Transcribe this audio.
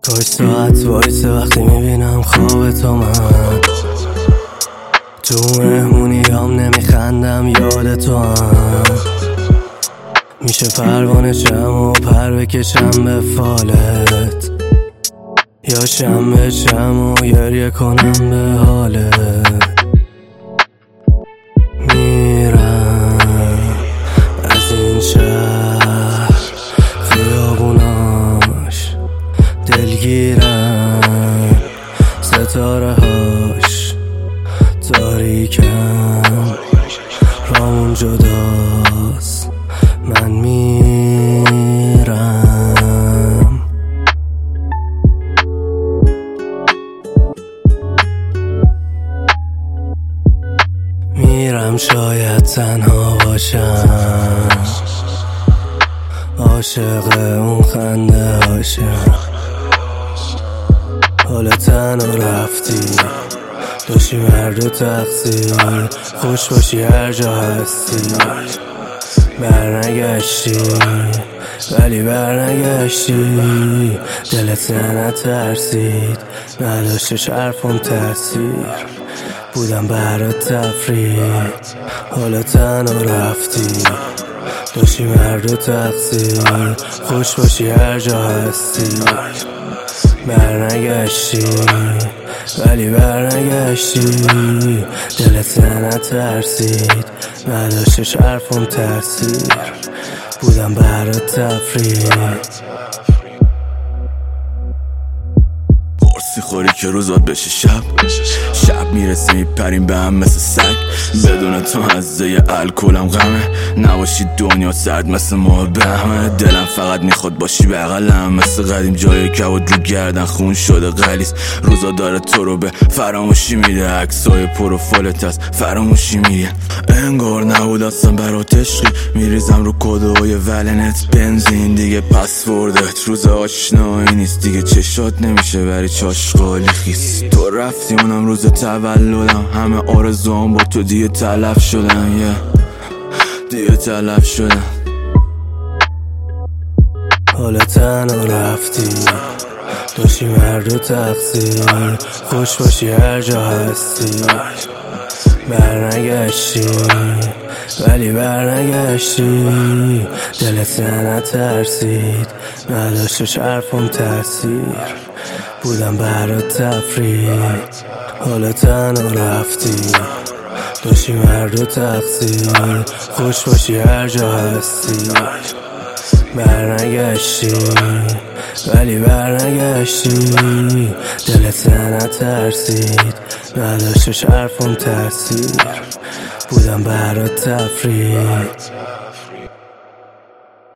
کاش ساعت وایسه وقتی میبینم خواب تو من تو مهمونیام نمیخندم یاد تو هم میشه پروانه شم و پر بکشم به فالت یا شم بشم و گریه کنم به حالت میرم از این شهر خیابوناش دلگیرم ستاره هاش تاریکم رامون جداست من میرم شاید تنها باشم عاشق اون خنده هاشم حالا تنها رفتی داشتیم هر دو تقصیر خوش باشی هر جا هستی برنگشتی ولی برنگشتی دلت نترسید نداشتش حرفم تاثیر بودم برات تفریح حالا تنها رفتی داشتیم هر دو تقصیر خوش باشی هر جا هستی برنگشتی ولی برنگشتی دلت نترسید نداشتش حرفم تاثیر بودم برات تفریح قرصی خوری که روزات بشه شب میرسی میپریم به هم مثل سگ بدون تو هزه الکلم غمه نباشی دنیا سرد مثل ماه بهمه دلم فقط میخواد باشی بغلم مثل قدیم جای کبود رو گردن خون شده غلیظ روزا داره تو رو به فراموشی میده عکسای پروفایلت از فراموشی میده انگار نبود اصلا برات عشقی میریزم رو کدوهای ولنت بنزین دیگه پسوردت روز آشنایی نیست دیگه چشات نمیشه بری چاشقالی خیس تو رفتی اونم روز تولدم همه آرزوام با تو دیگه تلف شدن دیگه تلف شدن حالا تنها رفتی داشتیم هر دو تقصیر خوش باشی هر جا هستی برنگشتی ولی برنگشتی دلت نترسید نداشتش حرفم تاثیر بودم برات تفریح حالا تنها رفتی داشتیم هر دو تقصیر خوش باشی هر جا هستی برنگشتی ولی برنگشتی دلت نترسید نداشتش حرفم تاثیر بودم برات تفریح